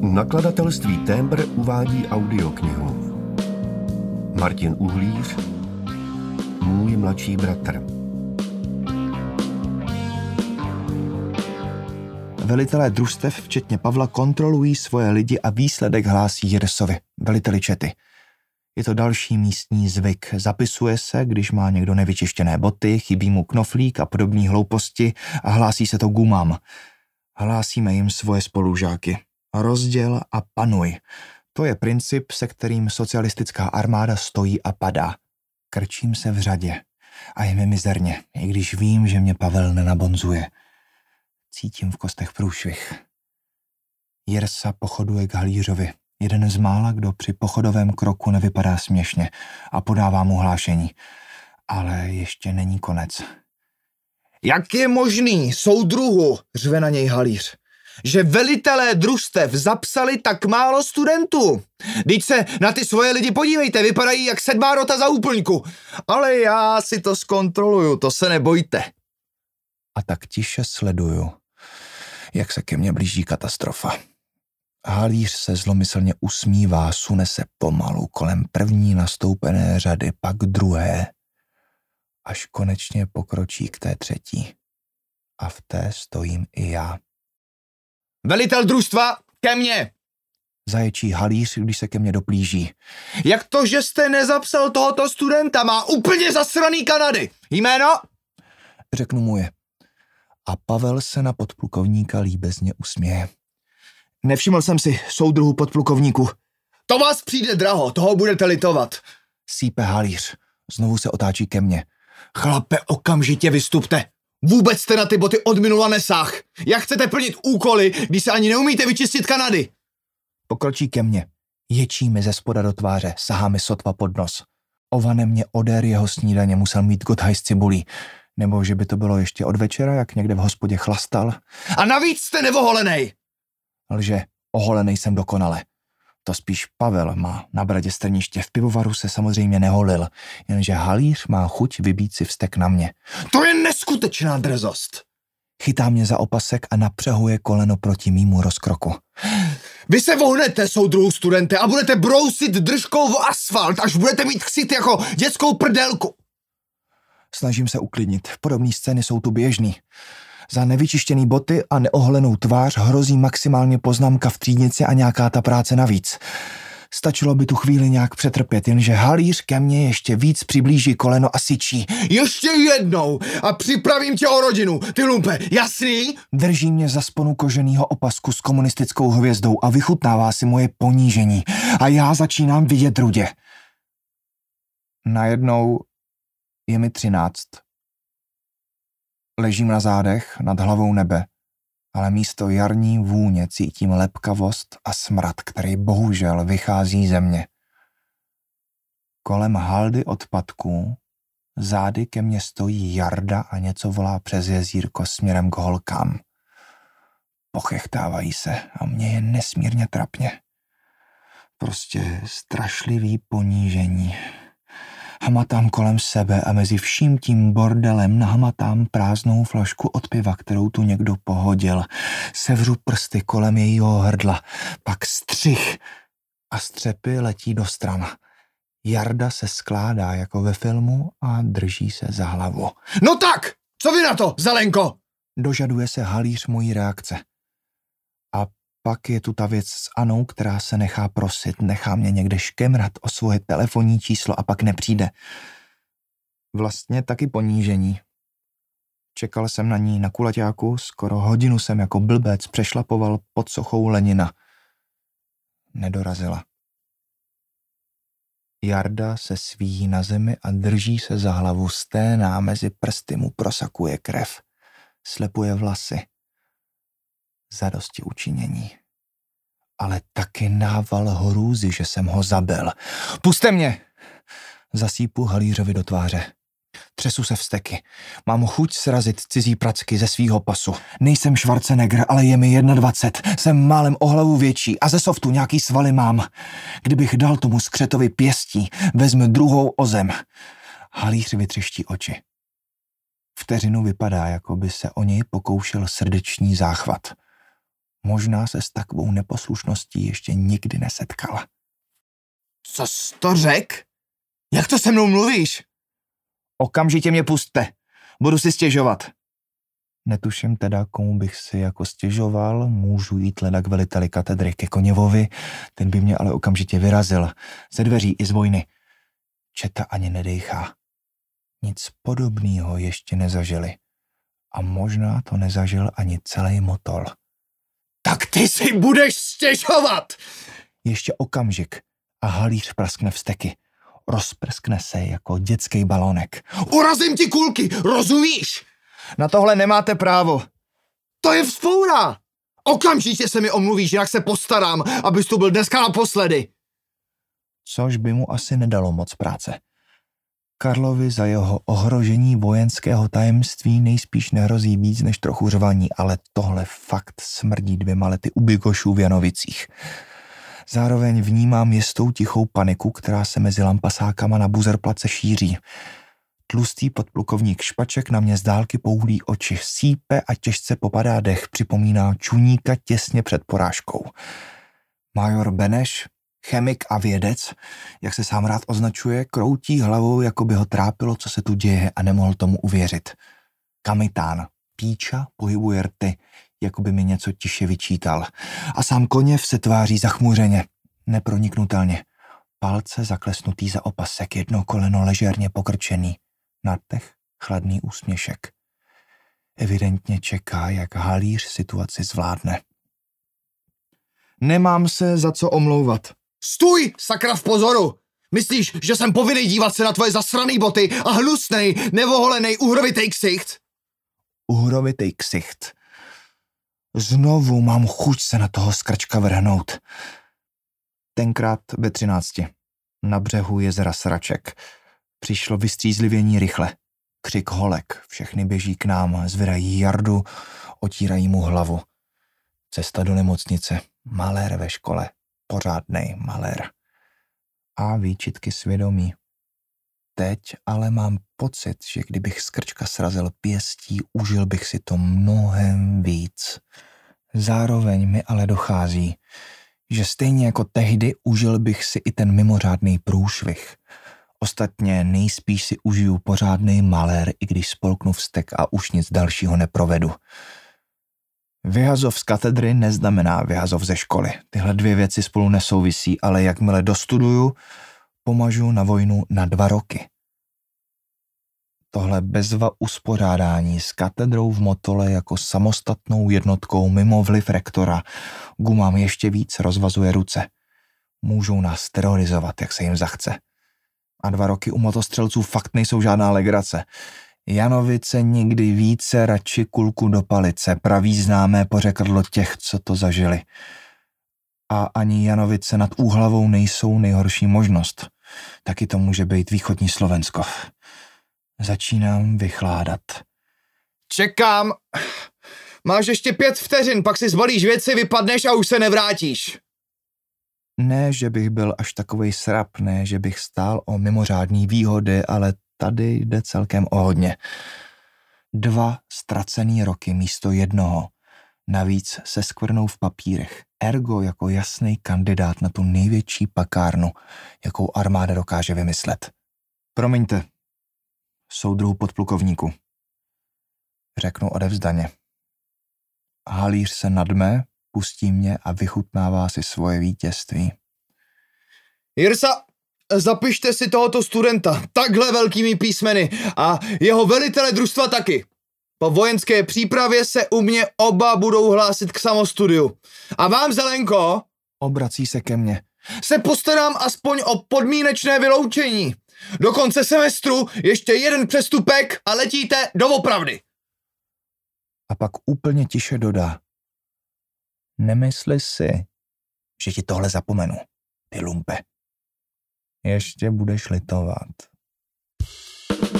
Nakladatelství Témbr uvádí audioknihu Martin Uhlíř, Můj mladší bratr. Velitelé družstev, včetně Pavla, kontrolují svoje lidi a výsledek hlásí Jirsovi, veliteli čety. Je to další místní zvyk. Zapisuje se, když má někdo nevyčištěné boty, chybí mu knoflík a podobné hlouposti a hlásí se to gumám. Hlásíme jim svoje spolužáky. Rozděl a panuj. To je princip, se kterým socialistická armáda stojí a padá. Krčím se v řadě. A je mi mizerně, i když vím, že mě Pavel nenabonzuje. Cítím v kostech průšvih. Jirsa pochoduje k halířovi. Jeden z mála, kdo při pochodovém kroku nevypadá směšně a podává mu hlášení. Ale ještě není konec. Jak je možný, soudruhu, řve na něj halíř, že velitelé družstev zapsali tak málo studentů? Vždyť se na ty svoje lidi podívejte, vypadají jak 7. rota za úplňku. Ale já si to zkontroluju, to se nebojte. A tak tiše sleduju, jak se ke mně blíží katastrofa. Halíř se zlomyslně usmívá, sune se pomalu kolem první nastoupené řady, pak druhé, až konečně pokročí k té třetí. A v té stojím i já. Velitel družstva, ke mně! Zaječí halíř, když se ke mně doplíží. Jak to, že jste nezapsal tohoto studenta? Má úplně zasraný Kanady. Jméno? Řeknu mu je. A Pavel se na podplukovníka líbezně usměje. Nevšiml jsem si, soudruhu podplukovníku. To vás přijde draho, toho budete litovat. Sípe halíř. Znovu se otáčí ke mně. Chlape, okamžitě vystupte. Vůbec jste na ty boty od minula nesáh. Jak chcete plnit úkoly, když se ani neumíte vyčistit Kanady? Pokročí ke mně. Ječí mi ze spoda do tváře, sahá mi sotva pod nos. Ovane mě odér jeho snídaně musel mít Gotthaj s cibulí. Nebo že by to bylo ještě od večera, jak někde v hospodě chlastal. A navíc jste nevoholenej! Lže, oholenej jsem dokonale. To spíš Pavel má na bradě strniště. V pivovaru se samozřejmě neholil, jenže halíř má chuť vybít si vztek na mě. To je neskutečná drzost! Chytá mě za opasek a napřehuje koleno proti mýmu rozkroku. Vy se vohnete, soudruhu studente, a budete brousit držkou v asfalt, až budete mít ksít jako dětskou prdelku. Snažím se uklidnit. Podobné scény jsou tu běžný. Za nevyčištěný boty a neoholenou tvář hrozí maximálně poznámka v třídnici a nějaká ta práce navíc. Stačilo by tu chvíli nějak přetrpět, jenže halíř ke mně ještě víc přiblíží koleno a syčí. Ještě jednou a připravím tě o rodinu, ty lumpe, jasný? Drží mě za sponu koženýho opasku s komunistickou hvězdou a vychutnává si moje ponížení. A já začínám vidět rudě. Najednou je mi 13. Ležím na zádech, nad hlavou nebe, ale místo jarní vůně cítím lepkavost a smrad, který bohužel vychází ze mě. Kolem haldy odpadků zády ke mně stojí Jarda a něco volá přes jezírko směrem k holkám. Pochechtávají se a mně je nesmírně trapně. Prostě strašlivý ponížení. Hamatám kolem sebe a mezi vším tím bordelem nahamatám prázdnou flašku od piva, kterou tu někdo pohodil. Sevřu prsty kolem jejího hrdla, pak střih a střepy letí do stran. Jarda se skládá jako ve filmu a drží se za hlavu. No tak, co vy na to, Zelenko? Dožaduje se halíř mojí reakce. A pak je tu ta věc s Anou, která se nechá prosit, nechá mě někde škemrat o svoje telefonní číslo a pak nepřijde. Vlastně taky ponížení. Čekal jsem na ní na kulaťáku, skoro hodinu jsem jako blbec přešlapoval pod sochou Lenina. Nedorazila. Jarda se svíjí na zemi a drží se za hlavu, sténá, mezi prsty mu prosakuje krev. Slepuje vlasy. Zadosti učinění. Ale taky nával hrůzy, že jsem ho zabil. Puste mě! Zasípu halířovi do tváře. Třesu se vzteky. Mám chuť srazit cizí pracky ze svýho pasu. Nejsem Schwarzenegger, ale je mi 21. Jsem málem o hlavu větší a ze softu nějaký svaly mám. Kdybych dal tomu skřetovi pěstí, vezmu druhou o zem. Halíř vytřeští oči. Vteřinu vypadá, jako by se o něj pokoušel srdeční záchvat. Možná se s takovou neposlušností ještě nikdy nesetkala. Co jsi to řek? Jak to se mnou mluvíš? Okamžitě mě pusťte. Budu si stěžovat. Netuším teda, komu bych si jako stěžoval. Můžu jít leda k veliteli katedry, ke Koněvovi, ten by mě ale okamžitě vyrazil. Ze dveří i z vojny. Četa ani nedejchá. Nic podobného ještě nezažili. A možná to nezažil ani celý Motol. Tak ty si budeš stěžovat! Ještě okamžik a halíř praskne vzteky. Rozprskne se jako dětský balónek. Urazím ti kulky, rozumíš? Na tohle nemáte právo. To je vzpoura! Okamžitě se mi omluvíš, jinak se postarám, abys tu byl dneska naposledy. Což by mu asi nedalo moc práce. Karlovi za jeho ohrožení vojenského tajemství nejspíš nehrozí víc než trochu řvaní, ale tohle fakt smrdí 2 lety u Bigošů v Janovicích. Zároveň vnímám jistou tichou paniku, která se mezi lampasákama na Buzerplace šíří. Tlustý podplukovník Špaček na mě z dálky poulí oči, sípe a těžce popadá dech, připomíná čuníka těsně před porážkou. Major Beneš, chemik a vědec, jak se sám rád označuje, kroutí hlavou, jako by ho trápilo, co se tu děje a nemohl tomu uvěřit. Kamitán, píča, pohybuje rty, jako by mi něco tiše vyčítal. A sám Koněv se tváří zachmuřeně, neproniknutelně. Palce zaklesnutý za opasek, jedno koleno ležérně pokrčený. Nadtech chladný úsměšek. Evidentně čeká, jak halíř situaci zvládne. Nemám se za co omlouvat. Stůj, sakra, v pozoru! Myslíš, že jsem povinný dívat se na tvoje zasraný boty a hnusnej, nevoholenej, uhrovitej ksicht? Uhrovitej ksicht. Znovu mám chuť se na toho skrčka vrhnout. Tenkrát ve 13. Na břehu jezera Sraček. Přišlo vystřízlivění rychle. Křik holek, všechny běží k nám, zvedají Jardu, otírají mu hlavu. Cesta do nemocnice, malér ve škole, pořádnej malér. A výčitky svědomí. Teď ale mám pocit, že kdybych skrčka srazil pěstí, užil bych si to mnohem víc. Zároveň mi ale dochází, že stejně jako tehdy užil bych si i ten mimořádný průšvih. Ostatně nejspíš si užiju pořádný malér, i když spolknu vztek a už nic dalšího neprovedu. Vyhazov z katedry neznamená vyhazov ze školy. Tyhle 2 věci spolu nesouvisí, ale jakmile dostuduju, pomažu na vojnu na 2 roky. Tohle bezva uspořádání s katedrou v Motole jako samostatnou jednotkou mimo vliv rektora gumám ještě víc rozvazuje ruce. Můžou nás terorizovat, jak se jim zachce. A 2 roky u motostřelců fakt nejsou žádná legrace. Janovice nikdy více radši kulku do palice, praví známé pořekadlo těch, co to zažili. A ani Janovice nad Úhlavou nejsou nejhorší možnost. Taky to může být východní Slovensko. Začínám vychládat. Čekám. Máš ještě 5 vteřin, pak si zbalíš věci, vypadneš a už se nevrátíš. Ne, že bych byl až takovej srap, ne, že bych stál o mimořádný výhody, ale tady jde celkem o hodně. 2 ztracený roky místo 1. Navíc se skvrnou v papírech. Ergo jako jasný kandidát na tu největší pakárnu, jakou armáda dokáže vymyslet. Promiňte, soudruhu podplukovníku, řeknu odevzdaně. Halíř se nadme, pustí mě a vychutnává si svoje vítězství. Jirsa, zapište si tohoto studenta takhle velkými písmeny a jeho velitele družstva taky. Po vojenské přípravě se u mě oba budou hlásit k samostudiu. A vám, Zelenko, obrací se ke mně, se postarám aspoň o podmínečné vyloučení. Do konce semestru ještě 1 přestupek a letíte doopravdy. A pak úplně tiše dodá. Nemysli si, že ti tohle zapomenu, ty lumpe. Ještě budeš litovat.